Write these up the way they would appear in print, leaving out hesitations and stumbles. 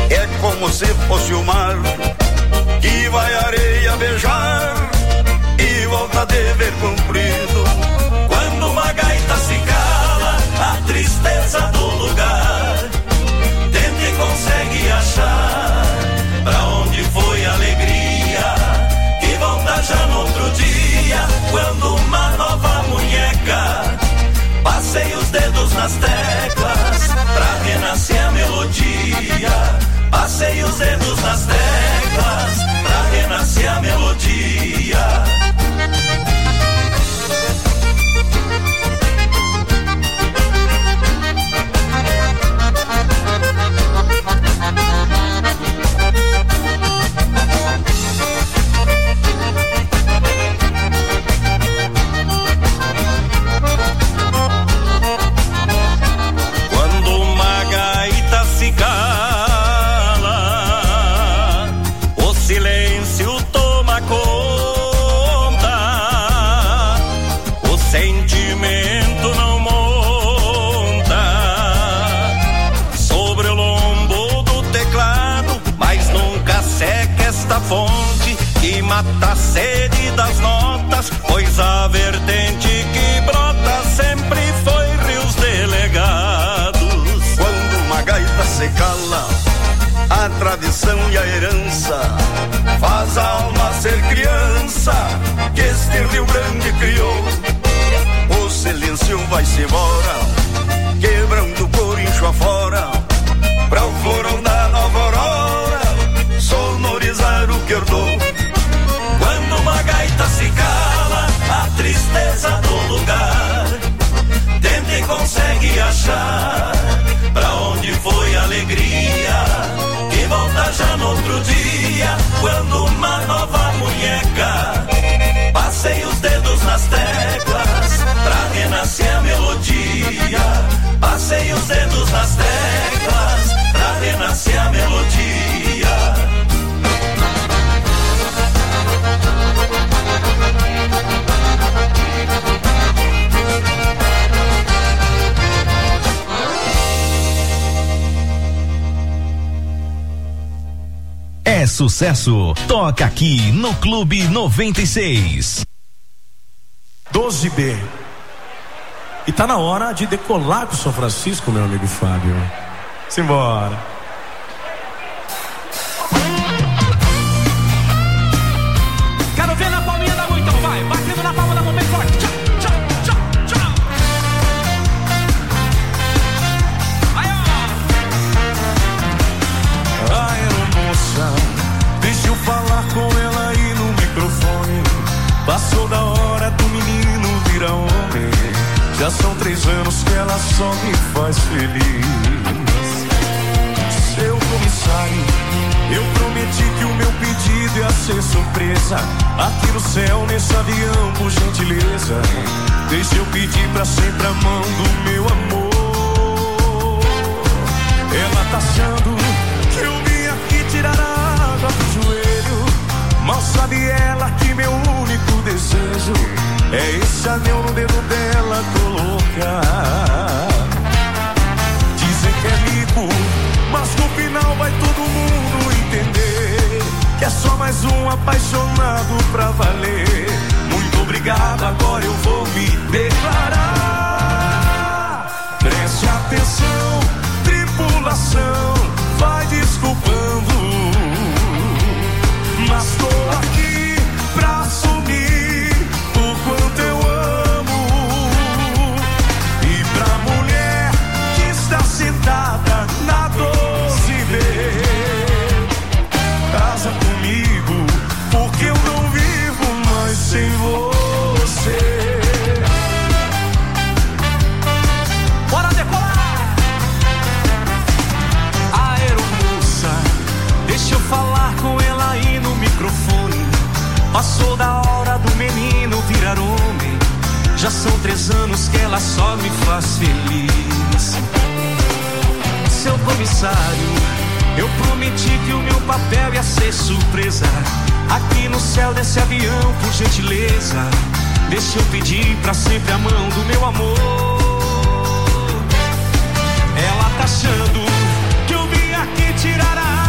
É como se fosse o mar que vai a areia beijar e volta dever cumprido. Quando uma gaita se cala, a tristeza do lugar, tenta e consegue achar pra onde foi a alegria, que volta já no outro dia, quando uma nova munheca passei os dedos nas teclas pra renascer a melodia. Passei os dedos nas teclas pra renascer a melodia. Fonte que mata a sede das notas, pois a vertente que brota sempre foi rios delegados. Quando uma gaita se cala, a tradição e a herança faz a alma ser criança que este Rio Grande criou. O silêncio vai-se embora, quebrando corincho afora, pra o florão da nova aurora sonorizar o que herdou. Quando uma gaita se cala, a tristeza do lugar, tenta e consegue achar pra onde foi a alegria, que volta já no outro dia, quando uma nova munheca passei os dedos nas teclas pra renascer a melodia. Passei os dedos nas teclas pra renascer a melodia. É sucesso. Toca aqui no Clube 96. 12B. E tá na hora de decolar com o São Francisco, meu amigo Fábio. Simbora. Quero ver na palminha da mão, então vai. Batendo na palma da mão bem forte. Tchau, tchau, tchau, tchau. Aí, ó. Aeromoça, deixa eu falar com ela aí no microfone. Passou da hora do menino virar homem. Já são 3 anos que ela só me faz feliz. Seu comissário, eu prometi que o meu pedido ia ser surpresa. Aqui no céu, nesse avião, por gentileza, deixa eu pedir pra sempre a mão do meu amor. Ela tá achando que eu vim aqui tirar a água do joelho. Mal sabe ela que meu único desejo é esse anel no dedo dela colocar. Dizem que é mico, mas no final vai todo mundo entender que é só mais um apaixonado pra valer. Muito obrigado, agora eu vou me declarar. Preste atenção, tripulação, vai desculpando, mas tô aqui pra assumir o quanto eu amo. E pra mulher que está sentada na 12B, casa comigo, porque eu não vivo mais sem você. Bora decolar! Aeromoça, deixa eu falar com ela aí no microfone. Passou da hora do menino virar homem. Já são 3 anos que ela só me faz feliz. Seu comissário, eu prometi que o meu papel ia ser surpresa. Aqui no céu desse avião, por gentileza, deixa eu pedir pra sempre a mão do meu amor. Ela tá achando que eu vim aqui tirar a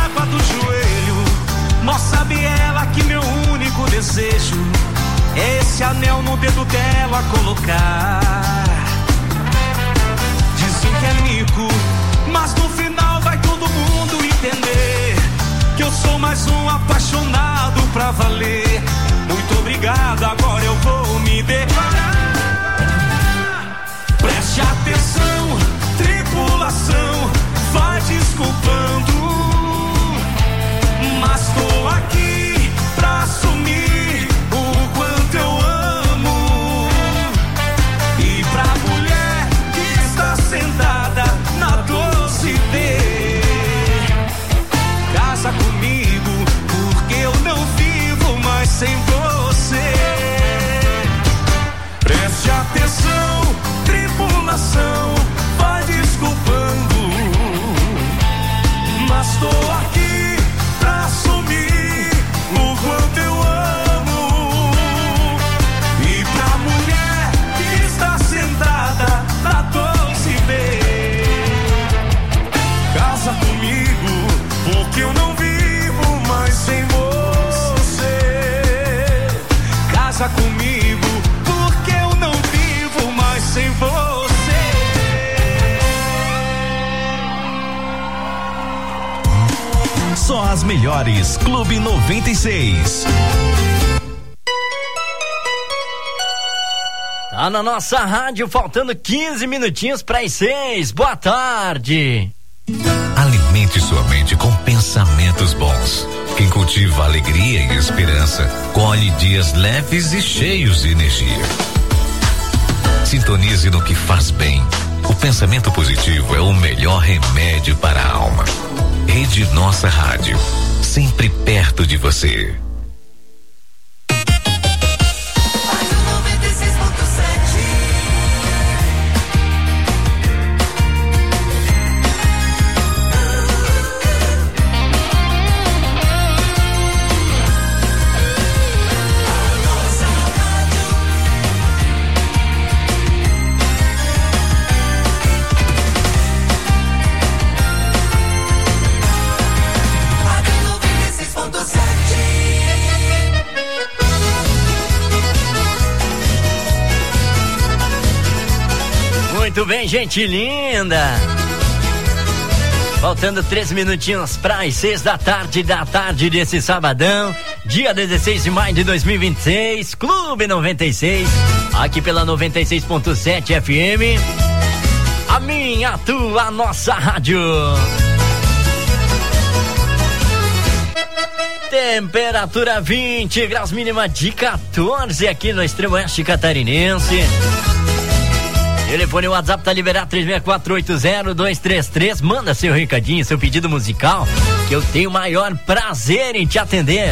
no dedo dela colocar. Dizem que é mico, mas no final vai todo mundo entender que eu sou mais um apaixonado pra valer. Muito obrigado, agora eu vou me declarar. Preste atenção, tripulação, vai desculpando, mas tô aqui pra assumir o quanto eu amo. E pra mulher que está sentada na doce D, casa comigo, porque eu não vivo mais sem você. Preste atenção, tripulação, vai desculpando, mas tô aqui pra assumir o quanto eu amo. E pra mulher que está sentada na doce B, casa comigo, porque eu não vivo mais sem você. Casa comigo, porque eu não vivo mais sem você. Só as melhores. Clube 96. Tá na nossa rádio, faltando 15 minutinhos para as 6. Boa tarde. Alimente sua mente com pensamentos bons. Quem cultiva alegria e esperança, colhe dias leves e cheios de energia. Sintonize no que faz bem. O pensamento positivo é o melhor remédio para a alma. Rede Nossa Rádio, sempre perto de você. Muito bem, gente linda. Faltando 3 minutinhos para as 6 da tarde desse sabadão, dia 16 de maio de 2026, Clube 96, aqui pela 96.7 FM. A minha, a tua, a nossa rádio. Temperatura 20 graus, mínima de 14 aqui no extremo oeste catarinense. Telefone WhatsApp tá liberado, 36480-233. Manda seu recadinho, seu pedido musical, que eu tenho o maior prazer em te atender.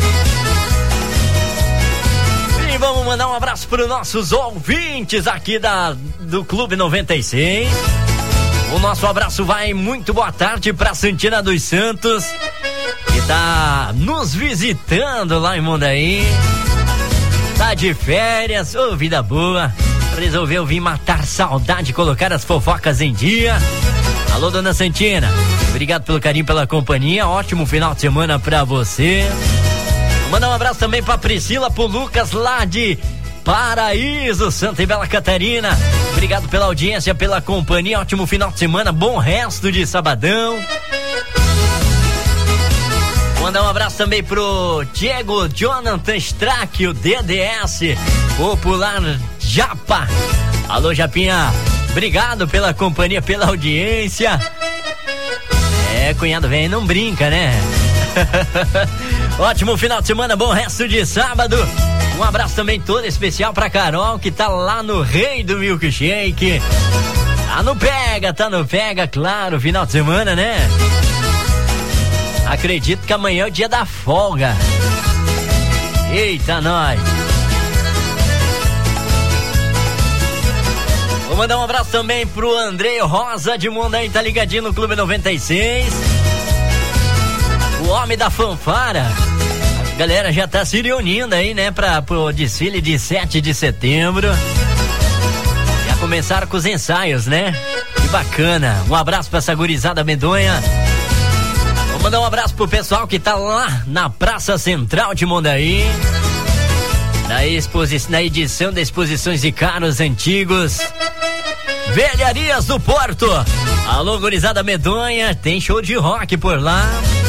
E vamos mandar um abraço para os nossos ouvintes aqui do Clube 96. O nosso abraço vai muito boa tarde para Santina dos Santos, que tá nos visitando lá em Mondaí. Tá de férias, ô vida boa. Resolveu vir matar saudade, colocar as fofocas em dia. Alô, dona Santina, obrigado pelo carinho, pela companhia, ótimo final de semana pra você. Vou mandar um abraço também pra Priscila, pro Lucas lá de Paraíso, Santa e Bela Catarina. Obrigado pela audiência, pela companhia, ótimo final de semana, bom resto de sabadão. Vou mandar um abraço também pro Diego Jonathan Strack, o DDS, popular Japa. Alô, Japinha, obrigado pela companhia, pela audiência. É, cunhado velho não brinca, né? Ótimo final de semana, bom resto de sábado. Um abraço também todo especial pra Carol, que tá lá no Rei do Milkshake. Tá no pega, claro, final de semana, né? Acredito que amanhã é o dia da folga. Eita, nós. Vou mandar um abraço também pro Andrei Rosa de Mondaí, tá ligadinho no Clube 96. O homem da fanfara. A galera já tá se reunindo aí, né, pro desfile de 7 de setembro. Já começaram com os ensaios, né? Que bacana. Um abraço pra essa gurizada medonha. Vou mandar um abraço pro pessoal que tá lá na Praça Central de Mondaí. Na edição da Exposições de Carros Antigos, Velharias do Porto. Alô, gurizada medonha, tem show de rock por lá.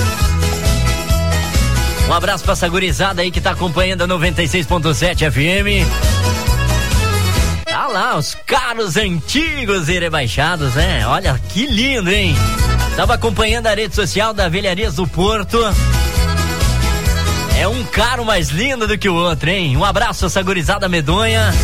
Um abraço pra essa gurizada aí que tá acompanhando a 96.7 FM. Tá lá, os carros antigos e rebaixados, né? Olha que lindo, hein? Tava acompanhando a rede social da Velharias do Porto. É um carro mais lindo do que o outro, hein? Um abraço a essa gurizada medonha.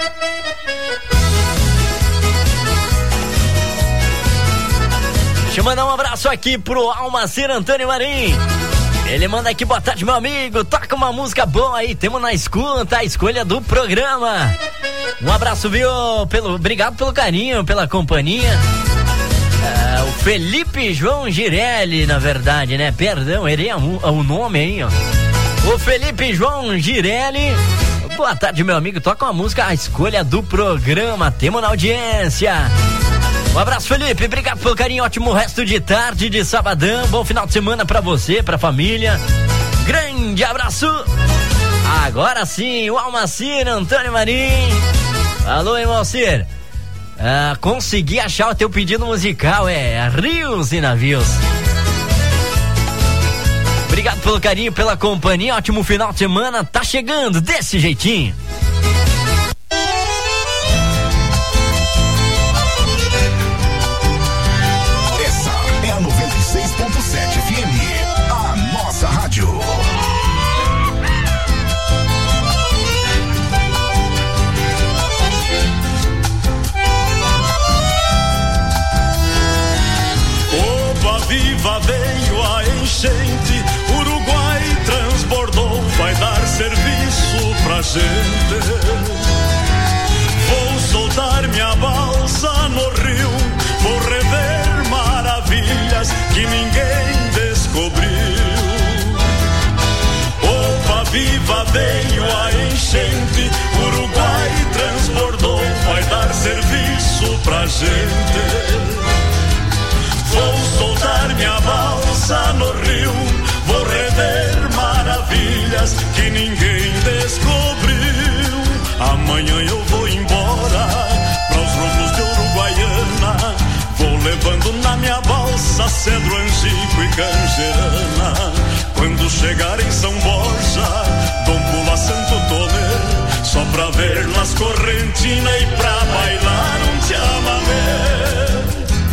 Deixa eu mandar um abraço aqui pro Almacir Antônio Marim. Ele manda aqui, boa tarde, meu amigo. Toca uma música boa aí, temos na escuta a escolha do programa. Um abraço, viu? Obrigado pelo carinho, pela companhia. O Felipe João Girelli, na verdade, né? Perdão, errei o nome aí, ó. O Felipe João Girelli. Boa tarde, meu amigo. Toca uma música, a escolha do programa. Temos na audiência. Um abraço, Felipe. Obrigado pelo carinho. Ótimo resto de tarde de sabadão. Bom final de semana pra você, pra família. Grande abraço. Agora sim, o Almacir Antônio Marim. Alô, irmão Alcir. Consegui achar o teu pedido musical. É Rios e Navios. Obrigado pelo carinho, pela companhia. Ótimo final de semana. Tá chegando desse jeitinho. Essa é a 96.7 FM, a nossa rádio. Opa, viva, veio a enchente. Uruguai transbordou, vai dar serviço pra gente. Vou soltar minha balsa no rio, vou rever maravilhas que ninguém descobriu. Opa, viva, veio a enchente. Uruguai transbordou, vai dar serviço pra gente. Vou soltar minha balsa no rio, vou rever maravilhas que ninguém descobriu. Amanhã eu vou embora para os rumos de Uruguaiana. Vou levando na minha balsa cedro, angico e canjerana. Quando chegar em São Borja, dou um pulo a Santo Tomé, só pra ver Las Correntinas e pra bailar um chamamé.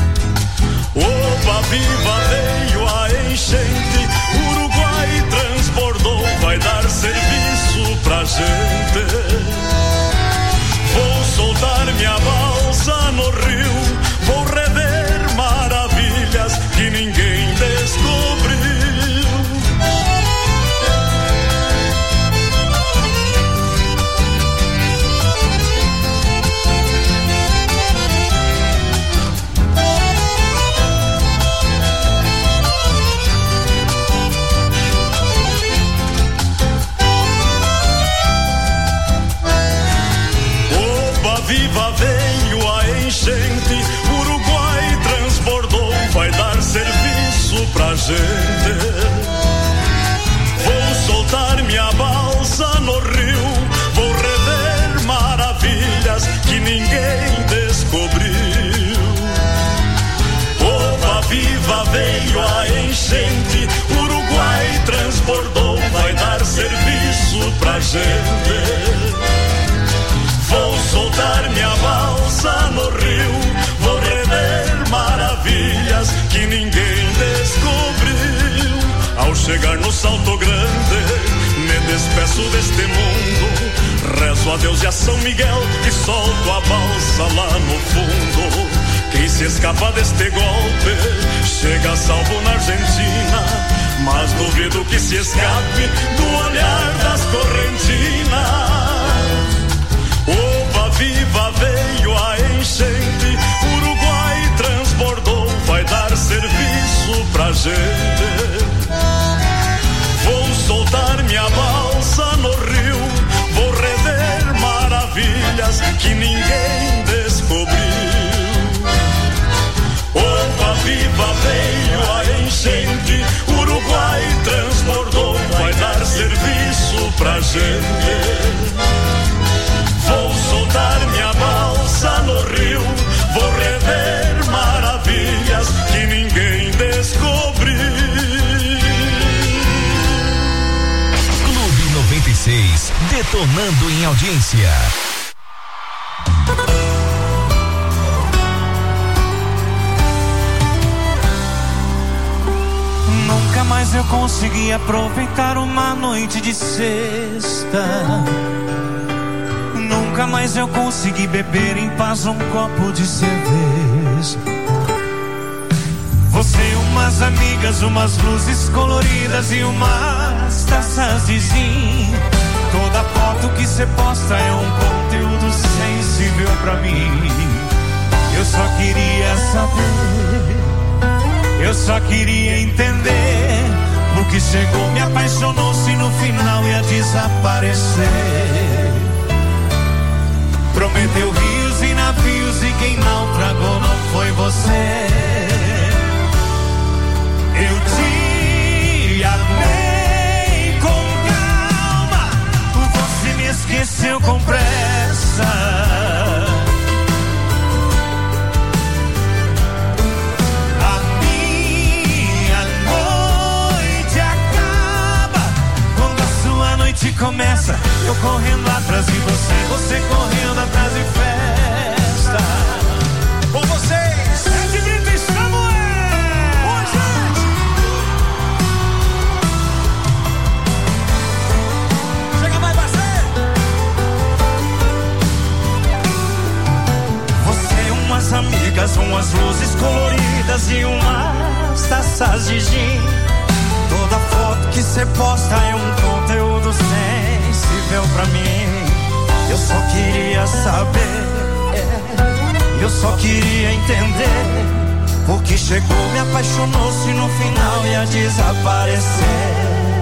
Opa, viva, veio a enchente. Uruguai transbordou, vai dar serviço pra gente. Vou soltar minha balsa no rio, vou rever maravilhas que ninguém descobriu. Viva, veio a enchente. Uruguai transbordou, vai dar serviço pra gente. Vou soltar minha balsa no rio, vou rever maravilhas que ninguém descobriu. Opa, viva, veio a enchente. Uruguai transbordou, vai dar serviço pra gente. Vou soltar minha balsa no rio, vou rever maravilhas que ninguém descobriu. Ao chegar no Salto Grande, me despeço deste mundo. Rezo a Deus e a São Miguel e solto a balsa lá no fundo. Quem se escapa deste golpe chega salvo na Argentina, mas duvido que se escape do olhar das correntinas. Opa, viva, veio a enchente. Uruguai transbordou, vai dar serviço pra gente. Vou soltar minha balsa no rio, vou rever maravilhas que ninguém descobriu. Opa, viva, veio a enchente. Uruguai transbordou, vai dar detonando em audiência. Nunca mais eu consegui aproveitar uma noite de sexta. Nunca mais eu consegui beber em paz um copo de cerveja. Você, umas amigas, umas luzes coloridas e umas taças de gin. Toda foto que cê posta é um conteúdo sensível pra mim. Eu só queria saber, eu só queria entender. O que chegou, me apaixonou-se, no final ia desaparecer. Prometeu rios e navios e quem naufragou não foi você. Eu te amei com calma, você me esqueceu com pressa. A minha noite acaba quando a sua noite começa. Eu correndo atrás de você, você correndo atrás de festa. Com vocês, Ed Brito e Samuel. Oi, gente. Chega mais, parceiro. Você, umas amigas, umas luzes coloridas e umas taças de gin. Toda foto que cê posta é um conteúdo sensível pra mim. Eu só queria saber, eu só queria entender. O que chegou, me apaixonou-se, no final ia desaparecer.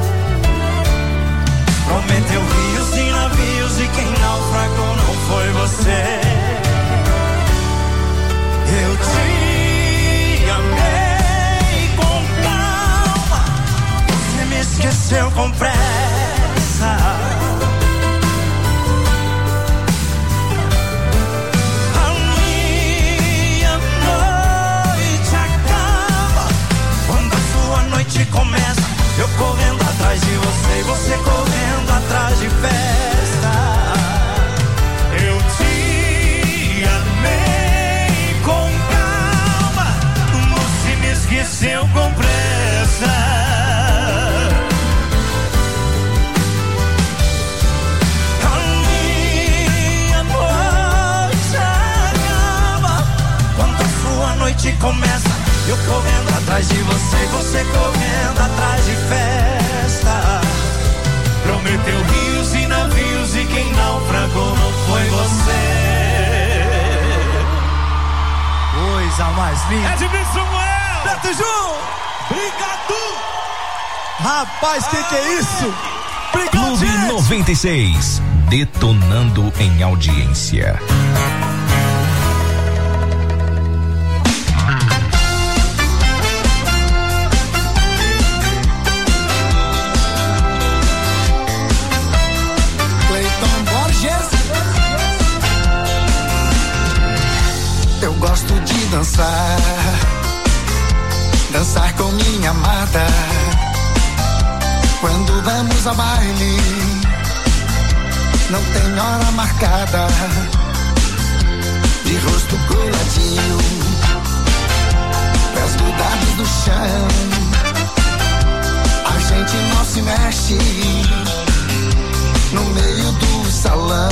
Prometeu rios e navios e quem naufragou não foi você. Eu te amei com calma, você me esqueceu com pressa. Começa, eu correndo atrás de você e você correndo atrás de festa. Eu te amei com calma, você me esqueceu com pressa. A minha noite acaba quando a sua noite começa. Eu correndo atrás de você, você correndo atrás de festa. Prometeu rios e navios e quem naufragou não foi você. Coisa mais linda. Ed Brito Samuel. Beto Ju. Obrigado. Rapaz, que é isso? Obrigado, Clube gente. 96, detonando em audiência. Eu gosto de dançar, dançar com minha amada. Quando vamos ao baile, não tem hora marcada. De rosto coladinho, pés grudados no chão. A gente não se mexe no meio do salão.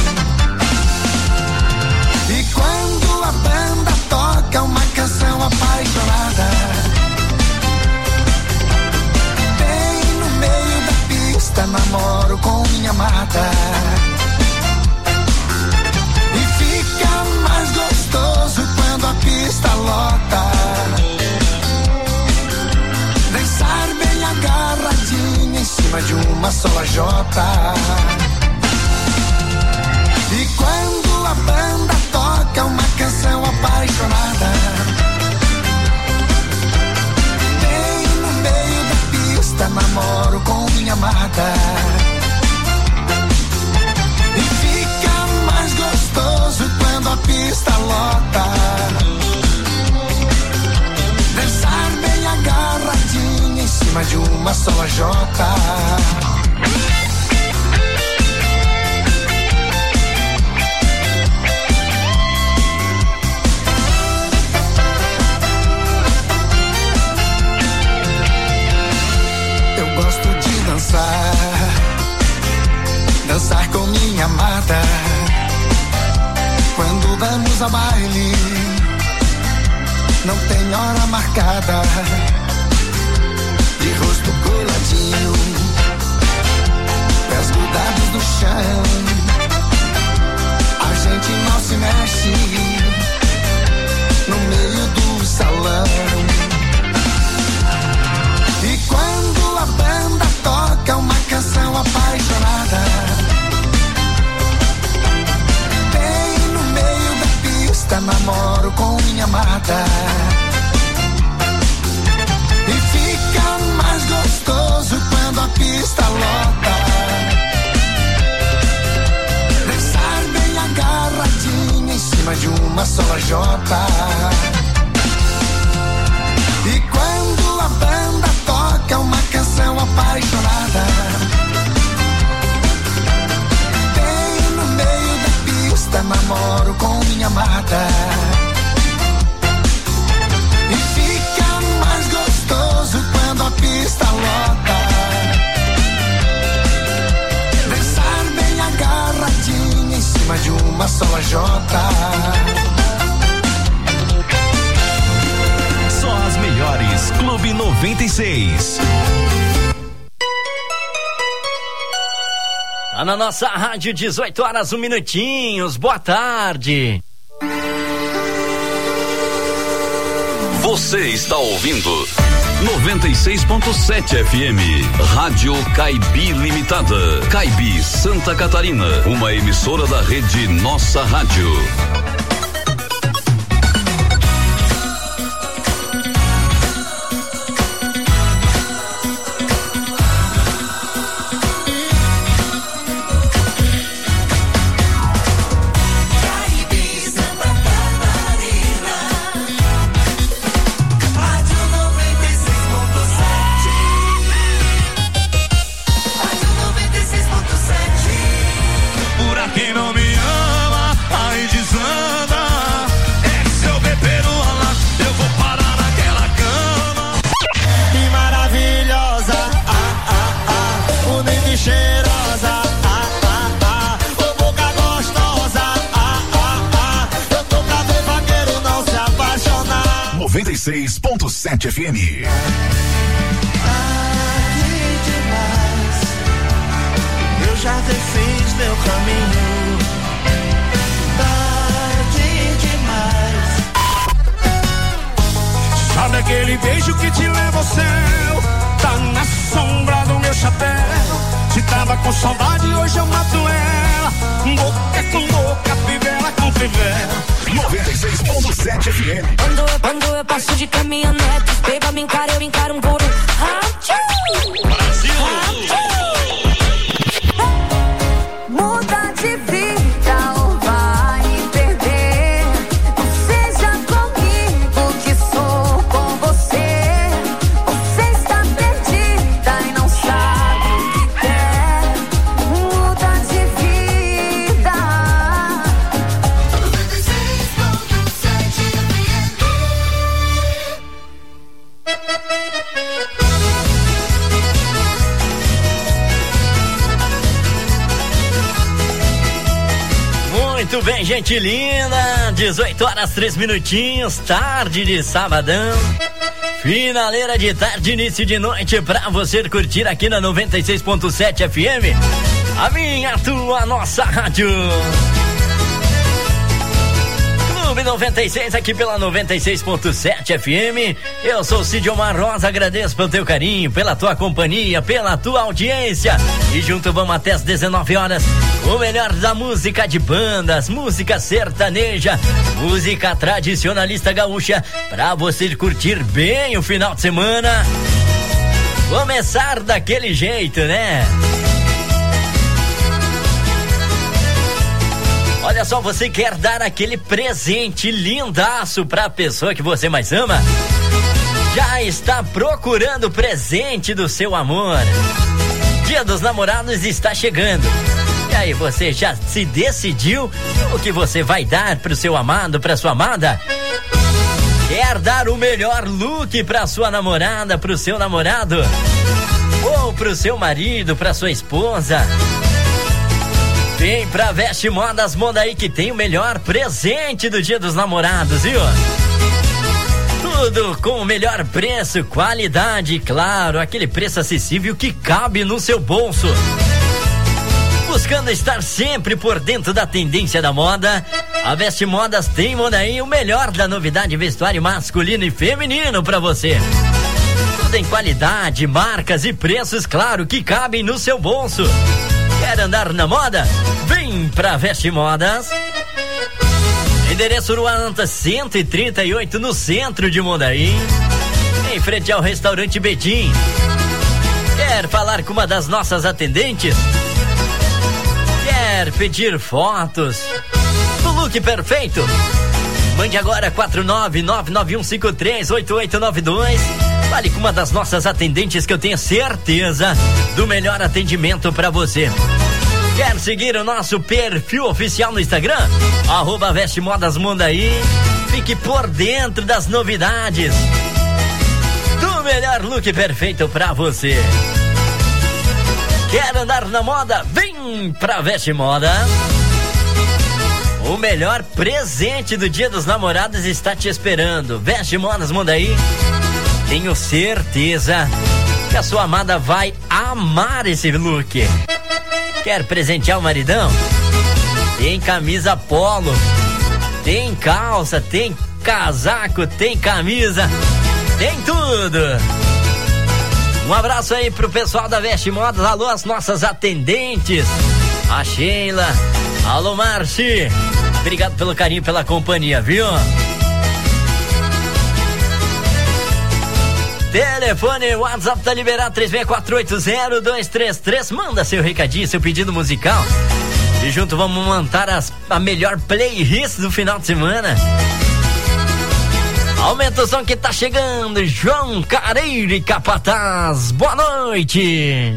E quando a banda toca uma canção apaixonada, bem no meio da pista namoro com minha amada. E fica mais gostoso quando a pista lota. Dançar bem agarradinha em cima de uma só lajota. E quando a banda toca uma canção apaixonada, bem no meio da pista namoro com minha amada. E fica mais gostoso quando a pista lota. Dançar bem agarradinha em cima de uma só lajota. amada. Quando vamos a baile, não tem hora marcada. De rosto coladinho, pés grudados no chão, a gente não se mexe no meio do salão. E quando a banda toca uma canção apaixonada, bem no meio da pista namoro com minha amada. E fica mais gostoso quando a pista lota. Dançar bem agarradinha em cima de uma só lajota. E quando a banda toca uma canção apaixonada, bem no meio da pista namoro com minha amada. E fica mais gostoso quando a pista lota. Dançar bem agarradinha em cima de uma só lajota. Só as melhores. Clube 96. Tá na nossa rádio, 18 horas, 1 minutinhos. Boa tarde. Você está ouvindo 96.7 FM, Rádio Caibi Limitada, Caibi, Santa Catarina, uma emissora da rede Nossa Rádio. Cheirosa, 96.7 FM. Tarde demais, eu já refiz meu caminho. Tarde demais. Sabe aquele beijo que te leva ao céu? Tá na sombra do meu chapéu. Se tava com saudade, hoje eu mato ela. Boca com boca, fivela com fivela. 96.7 FM. Quando eu passo de caminhonete, beba me encara, eu encaro um couro. Brasil! Muda de vida ou vai perder. Não seja comigo que sou com você. Você está perdida e não sabe o que quer. Muda de vida. 96.7 Muito bem, gente linda, 18 horas 3 minutinhos, tarde de sabadão, finaleira de tarde, início de noite pra você curtir aqui na 96.7 FM, a minha, tua, nossa rádio. Clube 96 aqui pela 96.7 FM. Eu sou o Cid Omar Rosa, agradeço pelo teu carinho, pela tua companhia, pela tua audiência. E junto vamos até as 19 horas. O melhor da música de bandas, música sertaneja, música tradicionalista gaúcha, pra você curtir bem o final de semana. Começar daquele jeito, né? Olha só, você quer dar aquele presente lindaço pra pessoa que você mais ama? Já está procurando o presente do seu amor? Dia dos Namorados está chegando. E aí, você já se decidiu o que você vai dar pro seu amado, pra sua amada? Quer dar o melhor look pra sua namorada, pro seu namorado? Ou pro seu marido, pra sua esposa? Vem pra Veste Modas Mondaí que tem o melhor presente do Dia dos Namorados, viu? Tudo com o melhor preço, qualidade e, claro, aquele preço acessível que cabe no seu bolso. Buscando estar sempre por dentro da tendência da moda, a Veste Modas tem Mondaí o melhor da novidade vestuário masculino e feminino pra você. Tudo em qualidade, marcas e preços, claro, que cabem no seu bolso. Quer andar na moda? Vem pra Veste Modas. Endereço Rua Anta 138, no centro de Mondaí, em frente ao restaurante Betim. Quer falar com uma das nossas atendentes? Quer pedir fotos do look perfeito? Mande agora 49991538892. Fale com uma das nossas atendentes que eu tenho certeza do melhor atendimento para você. Quer seguir o nosso perfil oficial no Instagram? @Veste Modas Mondaí. Fique por dentro das novidades do melhor look perfeito para você. Quer andar na moda? Vem pra Veste Modas. O melhor presente do Dia dos Namorados está te esperando. Veste Modas Mondaí. Tenho certeza que a sua amada vai amar esse look. Quer presentear o maridão? Tem camisa polo, tem calça, tem casaco, tem camisa, tem tudo. Um abraço aí pro pessoal da Veste Modas. Alô, as nossas atendentes, a Sheila, alô, Marci. Obrigado pelo carinho, pela companhia, viu? Telefone, WhatsApp tá liberado, 36480233. Manda seu recadinho, seu pedido musical. E junto vamos montar a melhor playlist do final de semana. Aumenta o som que tá chegando. João Careiro e Capataz, boa noite.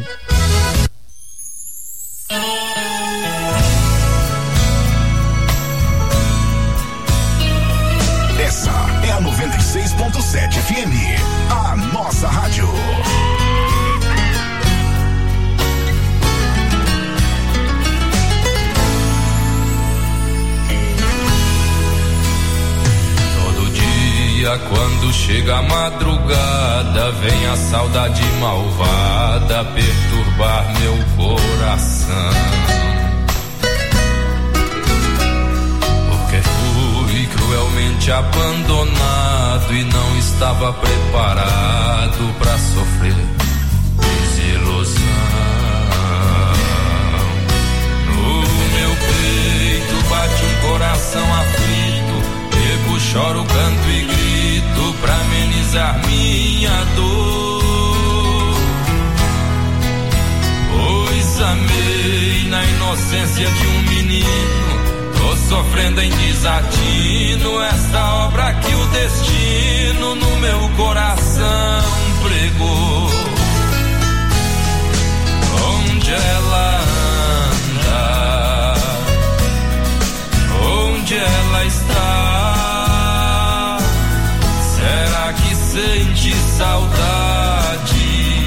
Essa é a 96.7 FM, a nossa rádio. Todo dia quando chega a madrugada, vem a saudade malvada perturbar meu coração. Cruelmente abandonado e não estava preparado pra sofrer desilusão. No meu peito bate um coração aflito, bebo, choro, canto e grito pra amenizar minha dor. Pois amei na inocência de um menino, tô sofrendo em desatino esta obra que o destino no meu coração pregou. Onde ela anda? Onde ela está? Será que sente saudade?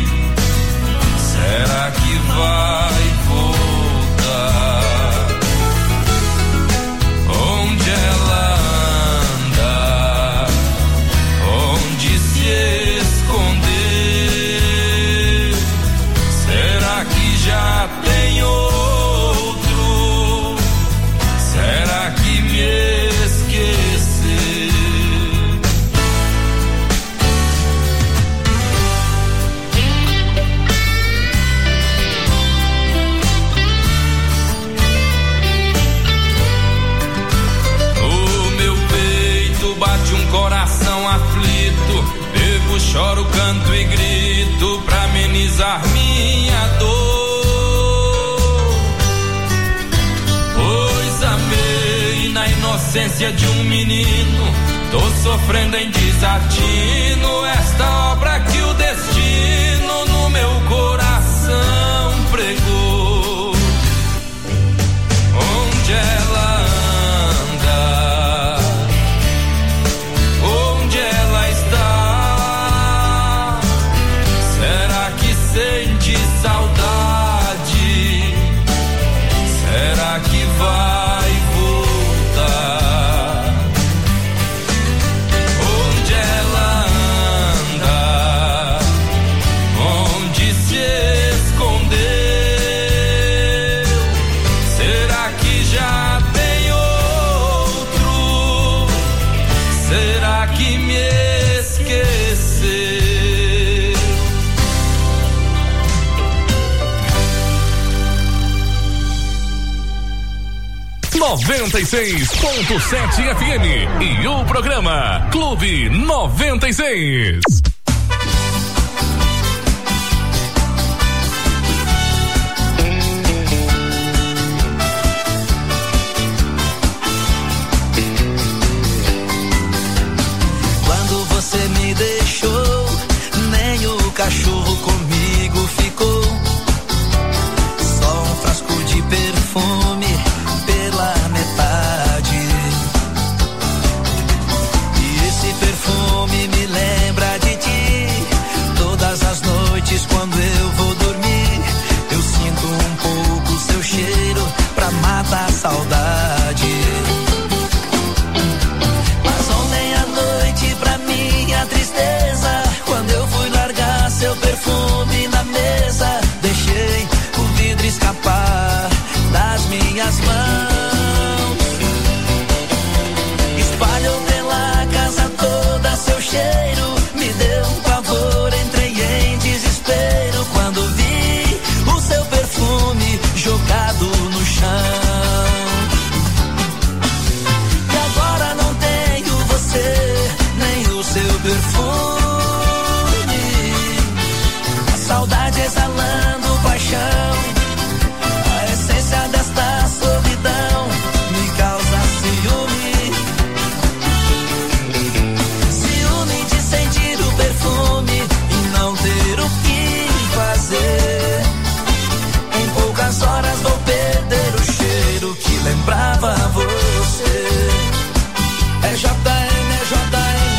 Será que vai voltar? Já tem outro? Será que me esqueceu? No meu peito bate um coração aflito, bebo, choro, canto e grito pra amenizar minha dor. Na inocência de um menino, tô sofrendo em desatino esta obra que o destino no meu coração pregou. Onde ela anda? Onde ela está? Será que sente saudade? Será 96.7 FM e o programa Clube 96. Quando você me deixou, nem o cachorro comigo ficou. Só um frasco de perfume pela metade. E esse perfume me lembra de ti. Todas as noites quando eu vou dormir, eu sinto um pouco seu cheiro pra matar a saudade. Mas ontem à noite, pra minha tristeza, quando eu fui largar seu perfume na mesa, deixei o vidro escapar das minhas mãos. Espalhou pela casa toda seu cheiro, me deu um pavor, entrei em desespero quando vi o seu perfume jogado no chão. E agora não tenho você, nem o seu perfume. A saudade exalando paixão, a essência desta solidão me causa ciúme. Ciúme de sentir o perfume e não ter o que fazer. Em poucas horas vou perder o cheiro que lembrava você. É JM, é JM.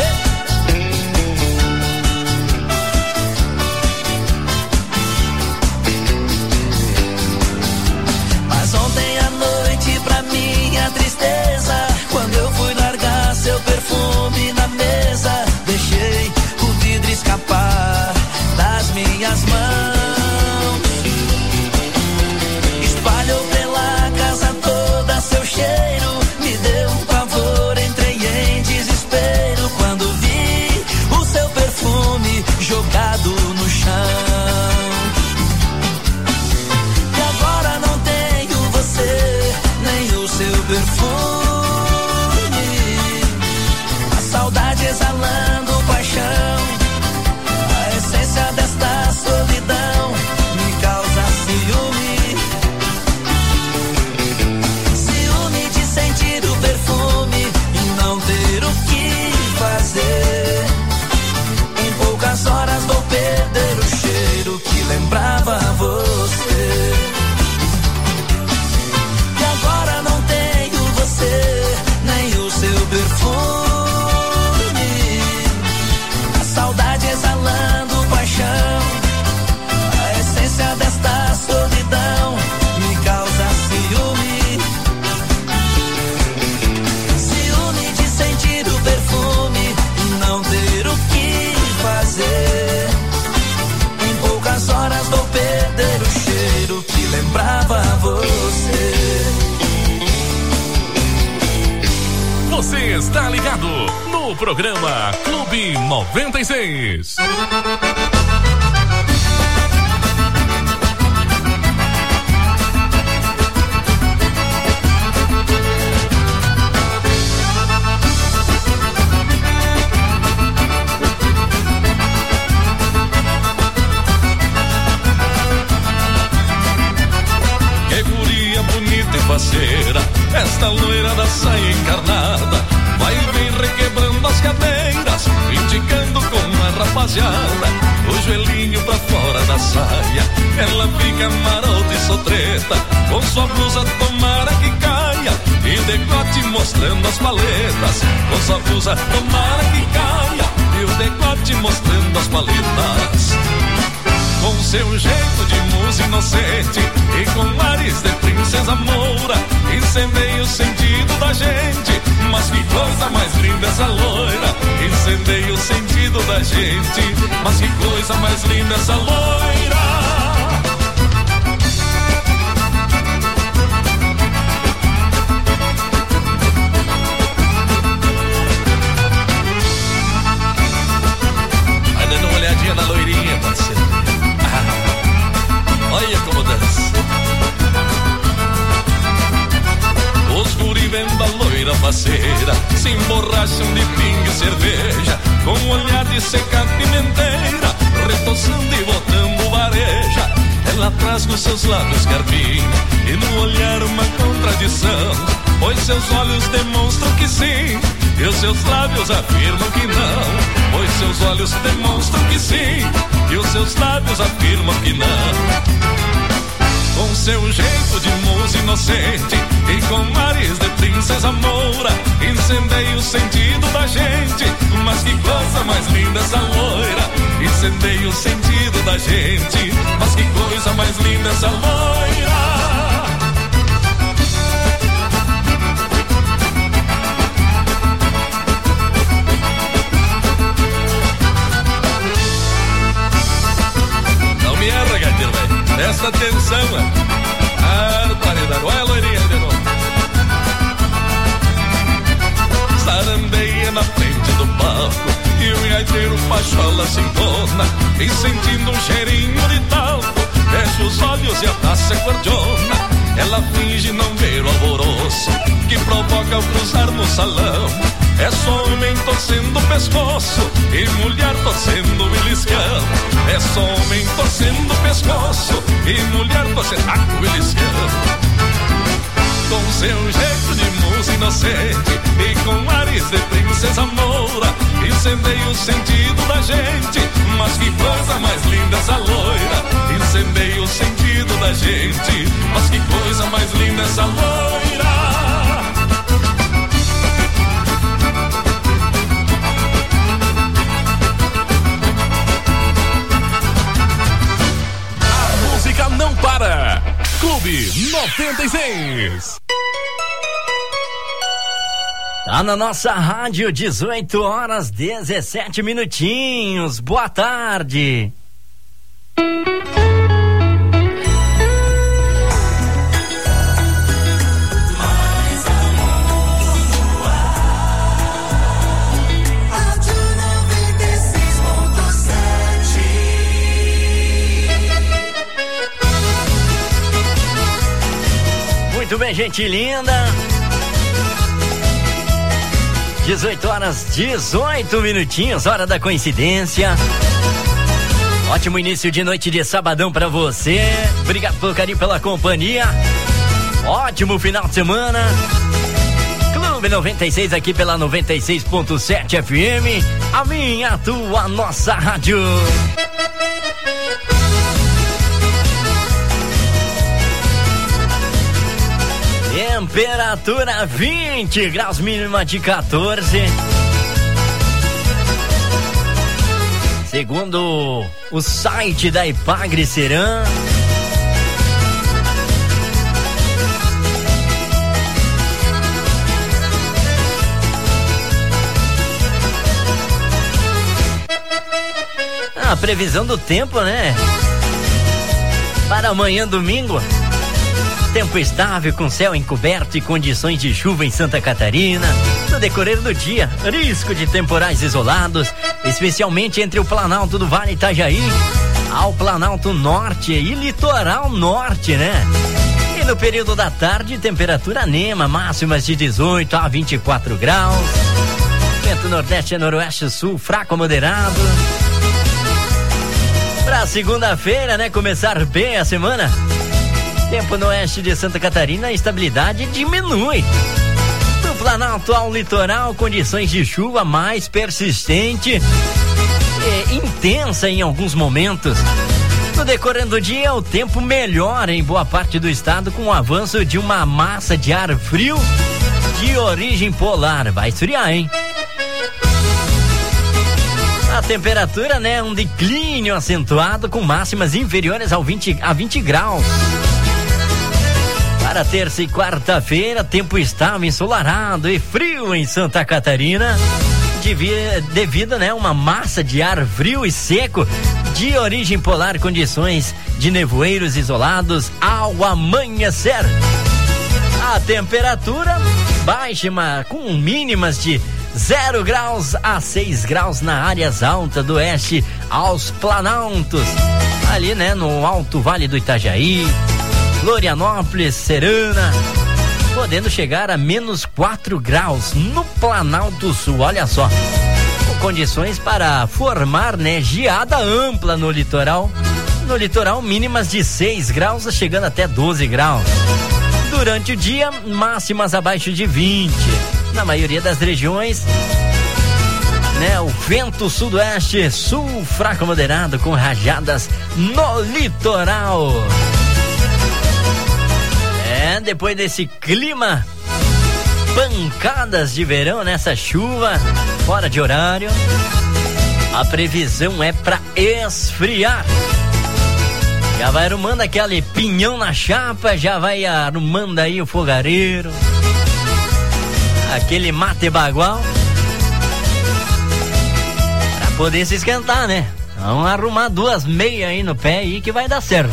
Mas ontem à noite, pra minha tristeza, quando eu fui largar seu perfume na mesa, deixei o vidro escapar das minhas mãos. Espalhou pela casa toda seu cheiro, me deu um pavor, entrei em desespero quando vi o seu perfume jogado no chão. E agora não tenho você, nem o seu perfume. A saudade exalando paixão, a essência desta solidão me causa ciúme. Ciúme de sentir o perfume e não ter o que fazer. Em poucas horas vou perder o cheiro que lembrava você. E agora não tenho você, nem o seu perfume. A saudade exalando paixão, a essência desta solidão me causa ciúme. Ciúme de sentir o perfume e não ter o que fazer. Em poucas horas vou perder o cheiro que lembrava você. Você está ligado no programa Clube 96. Que guria bonita e faceira, esta loira da saia encarnada, vai e vem requebrando as cadeiras, criticando com a rapaziada, o joelhinho pra fora da saia, ela fica marota e sotreta, com sua blusa tomara que caia, e decote mostrando as paletas, com sua blusa tomara que caia, e o decote mostrando as paletas. Com seu jeito de musa inocente e com ares de princesa moura, incendeia o sentido da gente, mas que coisa mais linda essa loira. Incendeia o sentido da gente, mas que coisa mais linda essa loira. Vai dando uma olhadinha na loirinha, parceiro. Olha como dança. Os cachaceira se emborracham de pinga e cerveja, com um olhar de seca pimenteira, retoçando e botando vareja. Ela traz nos seus lábios carmim e no olhar uma contradição, pois seus olhos demonstram que sim e os seus lábios afirmam que não, pois seus olhos demonstram que sim e os seus lábios afirmam que não. Com seu jeito de moça inocente e com ares de princesa moura, incendeia o sentido da gente, mas que coisa mais linda essa loira. Incendeia o sentido da gente, mas que coisa mais linda essa loira. Não me erra, gaiteiro, velho. Presta atenção, barbaridade. Olha a loirinha de novo. Sarandeia na frente do palco e o gaiteiro pachola se entona, e sentindo um cheirinho de talco, fecha os olhos e a taça cordiona. Ela finge não ver o alvoroço que provoca ao cruzar no salão. É só homem torcendo o pescoço e mulher torcendo o beliscão. É só homem torcendo o pescoço e mulher torcendo o beliscão. Com seu jeito de moça inocente e com ares de princesa moura, incendeia o sentido da gente, mas que coisa mais linda essa loira. Incendeia o sentido da gente, mas que coisa mais linda essa loira. A música não para. Clube 96. Tá na nossa rádio, 18 horas 17 minutinhos. Boa tarde. Muito bem, gente linda. 18 horas 18 minutinhos, hora da coincidência. Ótimo início de noite de sabadão pra você. Obrigado pelo carinho, pela companhia. Ótimo final de semana. Clube 96 aqui pela 96.7 FM. A minha, a tua, a nossa rádio. Temperatura 20 graus, mínima de 14. Segundo o site da Ipagre Seran, a previsão do tempo, né? Para amanhã, domingo. Tempo estável, com céu encoberto e condições de chuva em Santa Catarina. No decorrer do dia, risco de temporais isolados, especialmente entre o Planalto do Vale Itajaí ao Planalto Norte e Litoral Norte, né? E no período da tarde, temperatura anema, máximas de 18 a 24 graus. Vento nordeste a noroeste sul, fraco a moderado. Pra segunda-feira, né? Começar bem a semana. Tempo no oeste de Santa Catarina, a estabilidade diminui. Do Planalto ao litoral, condições de chuva mais persistente e intensa em alguns momentos. No decorrer do dia, o tempo melhora em boa parte do estado com o avanço de uma massa de ar frio de origem polar. Vai esfriar, hein? A temperatura, né? Um declínio acentuado com máximas inferiores a 20 graus. Para terça e quarta-feira, tempo estável, ensolarado e frio em Santa Catarina, devido, né, uma massa de ar frio e seco de origem polar, condições de nevoeiros isolados ao amanhecer. A temperatura baixa com mínimas de 0 graus a 6 graus na áreas altas do oeste aos planaltos, ali, né, no Alto Vale do Itajaí, Florianópolis, Serana, podendo chegar a menos 4 graus no Planalto Sul, olha só. Com condições para formar, né, geada ampla no litoral. No litoral, mínimas de 6 graus, chegando até 12 graus. Durante o dia, máximas abaixo de 20. Na maioria das regiões, né, o vento sudoeste, sul fraco moderado, com rajadas no litoral. Depois desse clima, pancadas de verão nessa chuva, fora de horário, a previsão é pra esfriar. Já vai arrumando aquele pinhão na chapa, já vai arrumando aí o fogareiro, aquele mate bagual, pra poder se esquentar, né? Vamos arrumar 2 meias aí no pé aí que vai dar certo.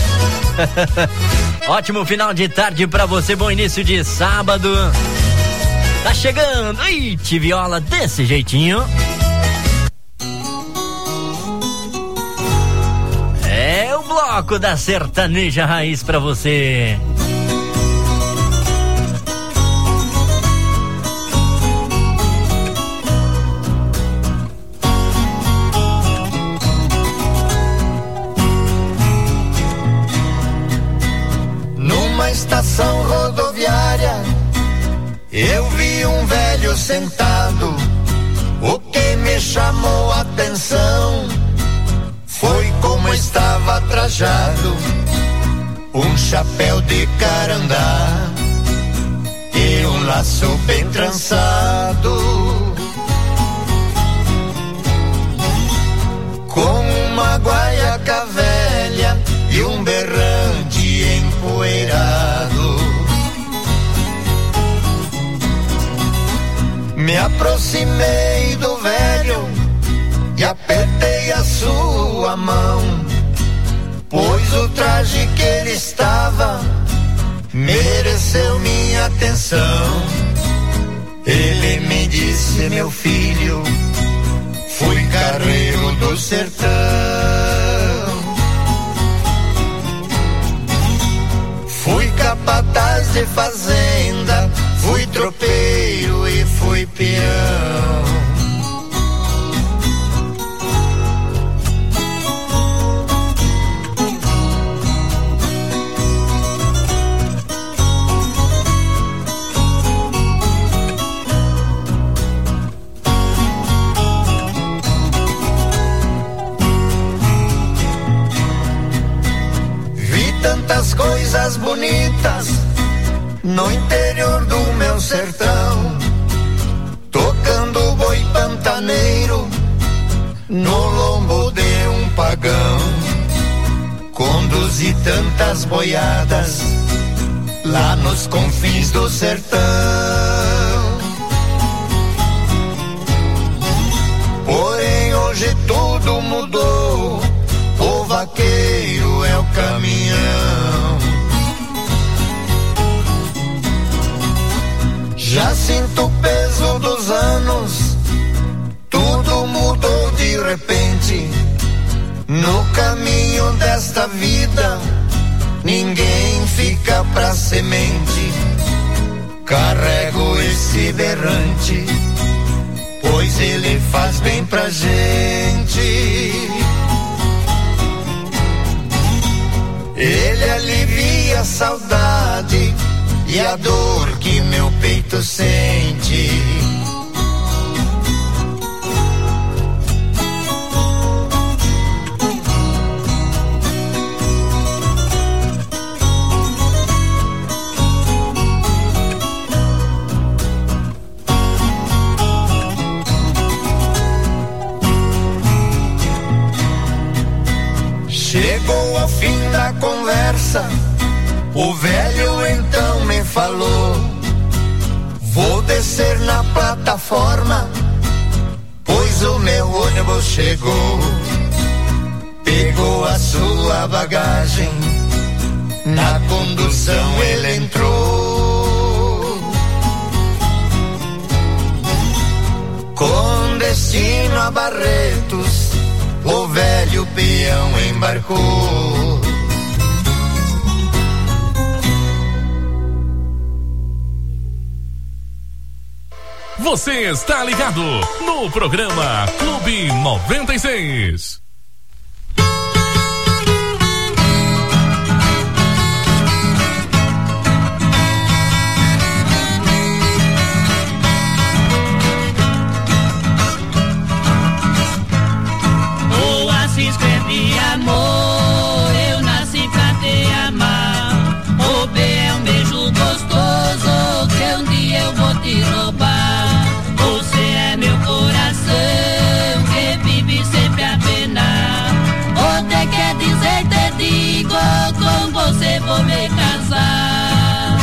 Ótimo final de tarde pra você, bom início de sábado. Tá chegando, It Viola desse jeitinho. É o bloco da sertaneja raiz pra você. Estação rodoviária, eu vi um velho sentado. O que me chamou a atenção foi como estava trajado, um chapéu de carandá e um laço bem trançado, com uma guaiaca velha e um berrante empoeirado. Me aproximei do velho e apertei a sua mão, pois o traje que ele estava mereceu minha atenção. Ele me disse: meu filho, fui carreiro do sertão, fui capataz de fazenda, fui tropeiro e fui peão. Vi tantas coisas bonitas no interior do meu sertão, tocando boi pantaneiro no lombo de um pagão. Conduzi tantas boiadas lá nos confins do sertão, porém hoje tudo mudou, o vaqueiro é o caminhão. Já sinto o peso dos anos, tudo mudou de repente. No caminho desta vida, ninguém fica pra semente. Carrego esse berrante, pois ele faz bem pra gente. Ele alivia a saudade e a dor que meu peito sente. Chegou ao fim da conversa, o velho então me falou: vou descer na plataforma, pois o meu ônibus chegou. Pegou a sua bagagem, na condução ele entrou. Com destino a Barretos, o velho peão embarcou. Você está ligado no programa Clube 96. O Assis escreve amor, eu nasci pra te amar. O B é um beijo gostoso que um dia eu vou te roubar. Você é meu coração que vive sempre a penar. O te quer dizer te digo, com você vou me casar.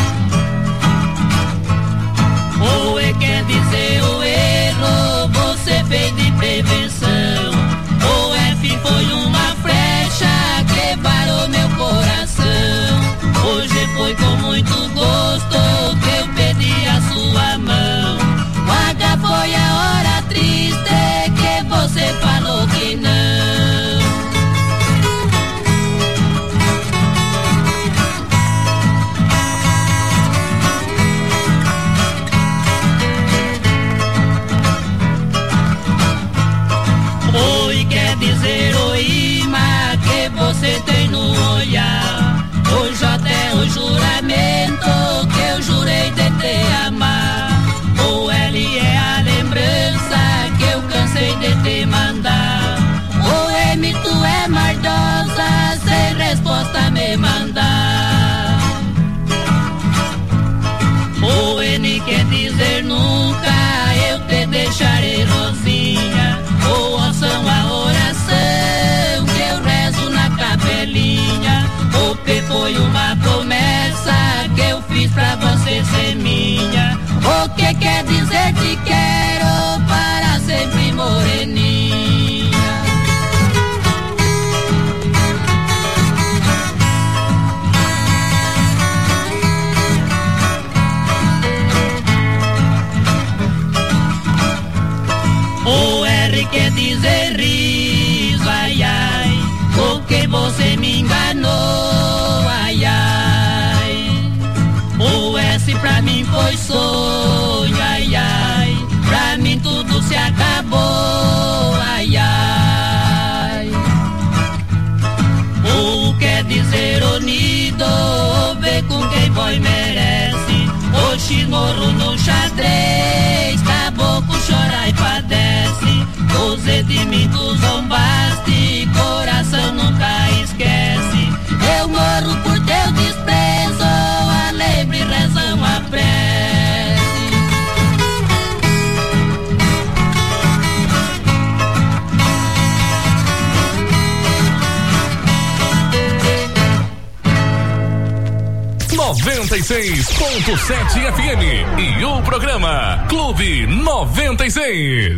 O E quer dizer o erro, você fez de prevenção. O F foi uma flecha que varou meu coração. Hoje foi com muito gosto que eu pedi a sua mão. O H foi a hora triste que você falou que não. Oi quer dizer oi, mas que você tem no olhar. O J é o juramento que eu jurei de te amar. O L é a lembrança que eu cansei de te mandar. O M tu é maldosa, sem resposta me mandar. O N quer dizer nunca eu te deixarei rosinha. O O são a oração que eu rezo na capelinha. O P foi uma promessa que eu fiz pra você ser minha. O que quer dizer te quero para sempre, moreninha. O R quer dizer riso, ai ai, porque você me enganou, ai ai. O S pra mim foi sonho, ai ai, pra mim tudo se acabou, ai ai. O quer dizer unido, ver com quem foi merece. O X morro no xadrez, caboclo chora e padece. O Z de mim tu zombaste, coração nunca esquece. Eu morro por teu desprezo, a lembre e rezão a prece. .7 FM e o programa Clube 96.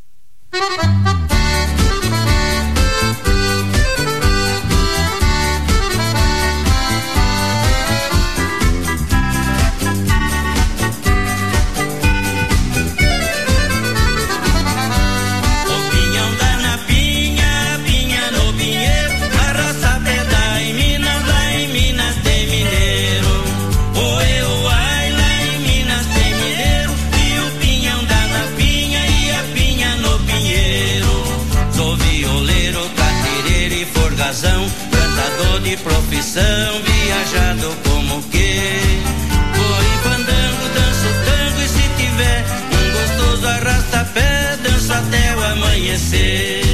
Cantador de profissão, viajado como que vou fandango, danço tango e se tiver um gostoso arrasta-pé, danço até o amanhecer.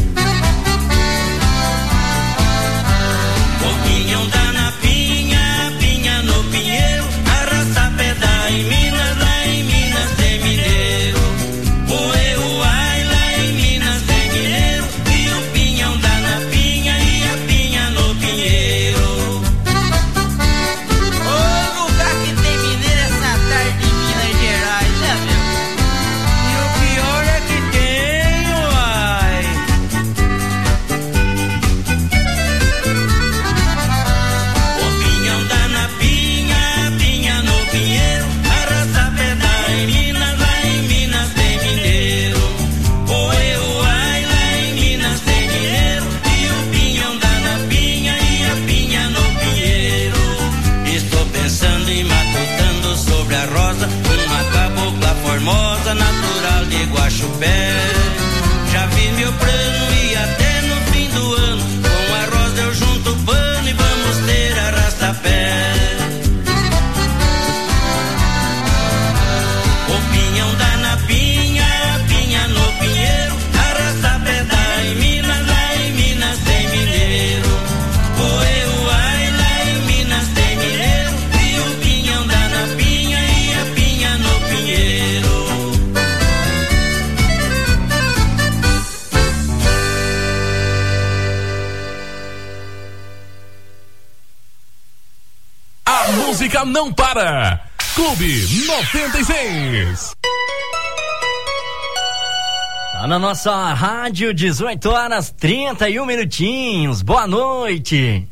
O pinhão dá na pinha, pinha no pinheiro, arrasta-pé dá em Minas, lá em Minas tem mineiro. O eu ai lá em Minas tem mineiro, e o pinhão dá na pinha e a pinha no pinheiro. O lugar que tem mineiro essa tarde de Minas Gerais, né, meu? E o pior é que tem, uai. A música não para. Clube 96. Tá na nossa rádio, 18h31. Boa noite.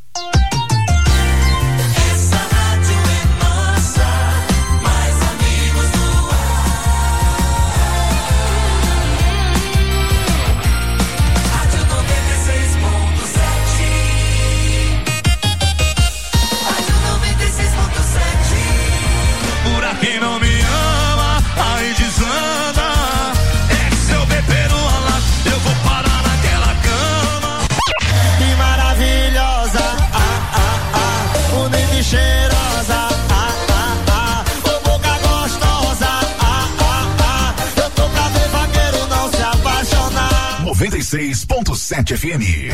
Quem não me ama, aí desanda. É seu bebeiro lá, eu vou parar naquela cama. Que maravilhosa, bonita e cheirosa, ô boca gostosa, eu tô pra ver vaqueiro não se apaixonar. 96.7 FM.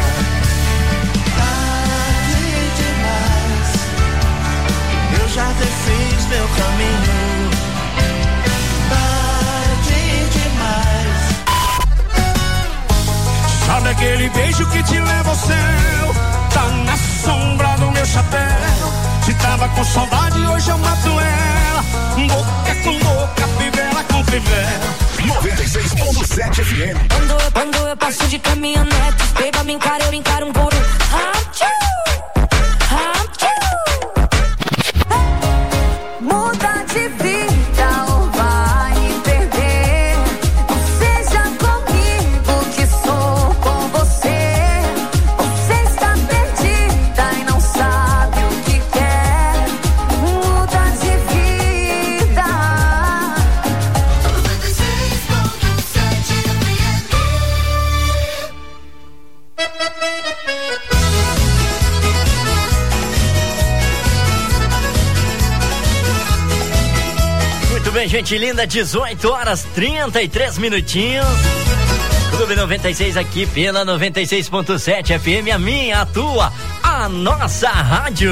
Tarde demais, eu já desfiz meu caminho. Sabe aquele beijo que te leva ao céu? Tá na sombra do meu chapéu. Se tava com saudade, hoje eu mato ela. Boca com boca, fivela com fivela. 96.7 FM. Quando eu passo de caminhonete, beba me encara, eu encaro um couro. Muda de vida ou vai me perder. Não seja comigo que sou com você. Você está perdida e não sabe o que quer. Muda de vida. 96.7 Muito bem, gente linda, 18h33. Clube 96 aqui pela 96.7 FM, a minha, a tua, a nossa rádio.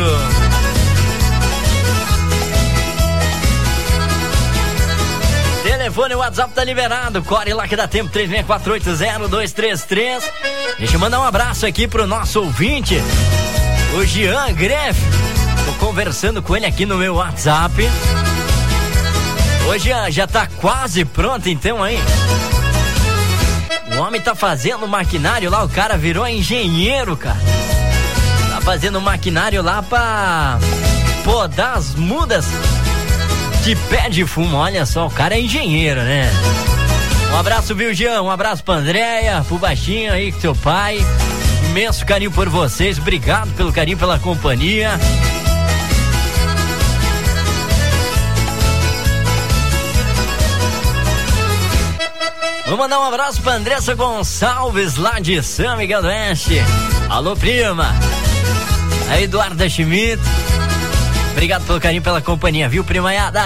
Telefone, o WhatsApp tá liberado, corre lá que dá tempo, 36480233. Deixa eu mandar um abraço aqui pro nosso ouvinte, o Jean Greff. Tô conversando com ele aqui no meu WhatsApp. Hoje já tá quase pronto então aí. O homem tá fazendo maquinário lá, o cara virou engenheiro, cara. Tá fazendo maquinário lá pra podar as mudas de pé de fumo. Olha só, o cara é engenheiro, né? Um abraço, viu, Jean? Um abraço pra Andréia, pro Baixinho aí, com seu pai. Imenso carinho por vocês, obrigado pelo carinho, pela companhia. Vou mandar um abraço pra Andressa Gonçalves, lá de São Miguel do Oeste. Alô, prima. A Eduarda Schmidt. Obrigado pelo carinho, pela companhia, viu, primaiada?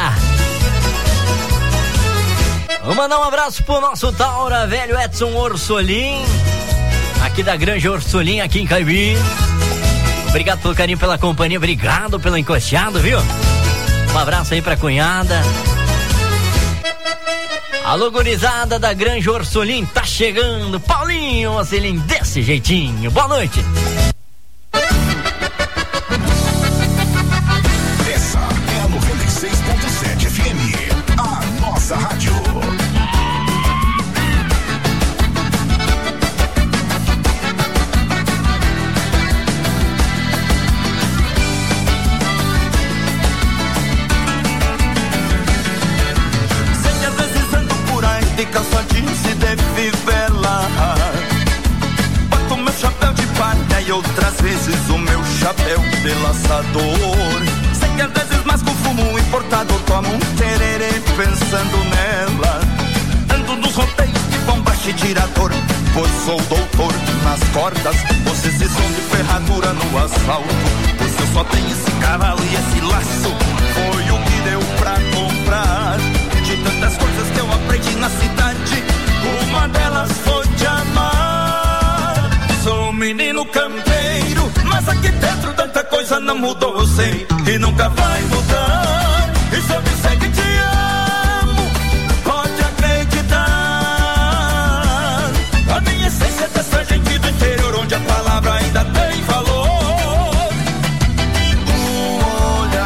Vou mandar um abraço pro nosso Taura velho Edson Orsolim, aqui da Granja Orsolim, aqui em Caibi. Obrigado pelo carinho, pela companhia, obrigado pelo encosteado, viu? Um abraço aí pra cunhada. Alô, gurizada da Granja Orsolim, tá chegando. Paulinho Orsolim, desse jeitinho. Boa noite. Essa é a 96.7 FM, a nossa rádio. De calça jeans e de fivela, boto meu chapéu de palha e outras vezes o meu chapéu de laçador. Sei que às vezes mais com fumo importado tomo um tererê pensando nela. Ando nos rodeios de bombacha e tirador, pois sou doutor nas cordas. Vocês se som de ferradura no asfalto, pois eu só tenho esse cavalo e esse laço. Foi o que deu pra comprar de tantas coisas que eu aprendi na cidade, uma delas foi te amar. Sou um menino campeiro, mas aqui dentro tanta coisa não mudou, eu sei, e nunca vai mudar. E se eu disser que te amo, pode acreditar. A minha essência é dessa gente do interior, onde a palavra ainda tem valor. Um olhar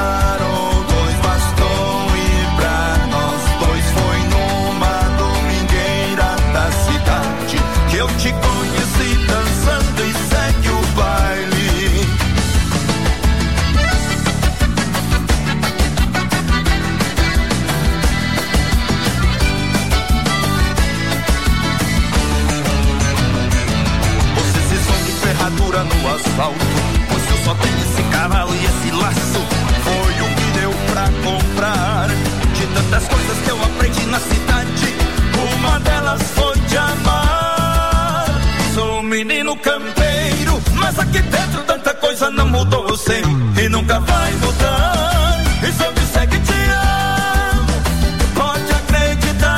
só tenho esse cavalo e esse laço. Foi o que deu pra comprar. De tantas coisas que eu aprendi na cidade, uma delas foi te amar. Sou um menino campeiro, mas aqui dentro tanta coisa não mudou, eu sei, e nunca vai mudar. E se eu disser que te amo, pode acreditar.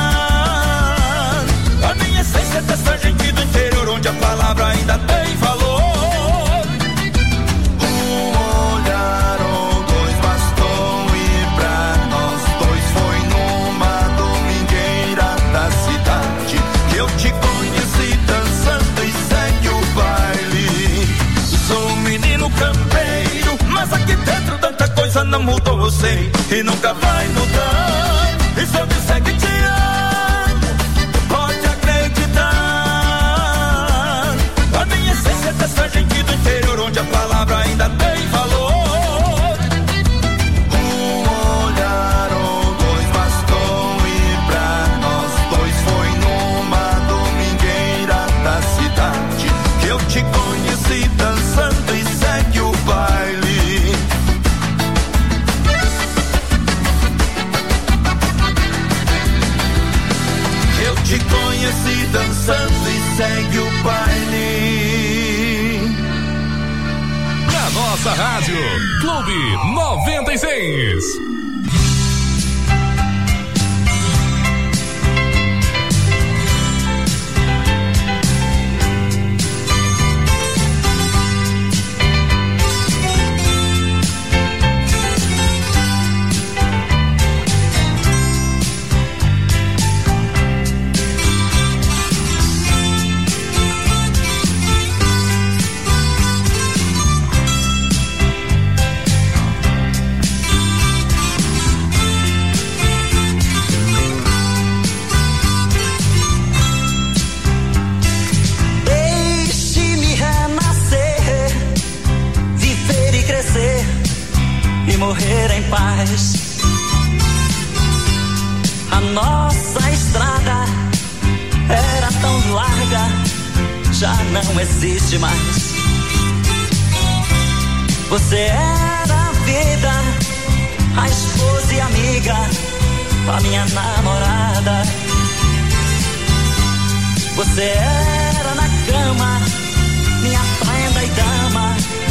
A minha essência é dessa gente do interior, onde a palavra ainda tem valor. Não mudou, eu sei, e nunca vai mudar. E se eu disser que te amo, pode acreditar. A minha essência é dessa gente do interior, onde a palavra ainda tem valor. Um olhar ou dois bastou, e pra nós dois foi numa domingueira da cidade que eu te conheci dançando e segue o baile. Te conheci dançando e segue o baile. Na nossa rádio, Clube 96. Morrer em paz. A nossa estrada era tão larga, já não existe mais. Você era a vida, a esposa e amiga, a minha namorada. Você era na cama, minha prenda e dama,